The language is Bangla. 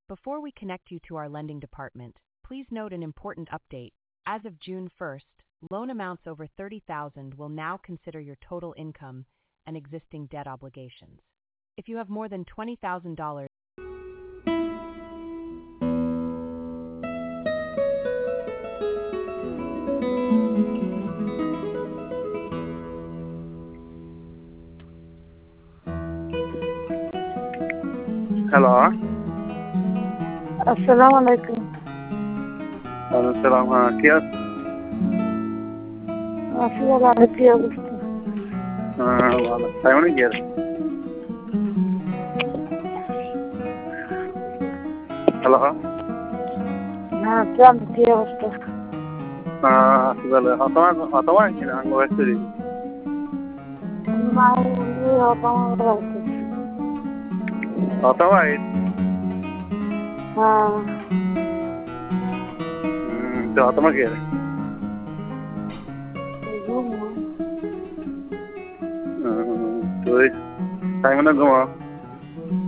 Before we connect you to our lending department, please note an important update. As of June 1st, loan amounts over $30,000 will now consider your total income and existing debt obligations. If you have more than $20,000, hello, আসসালামু আলাইকুম। ওয়ালাইকুম সালাম। হ্যাঁ, কি আছে? আছি ভালো, আপনি কি অবস্থা? হ্যাঁ, ভালো। তাই মানে কি আর? হ্যালো, হ্যাঁ, কেমন কি অবস্থা? আছি ভালো। তোমার কি না আঙ্গ ব্যস্ত অথবা তোমার কি আর? তুই তাই মানে ঘুমা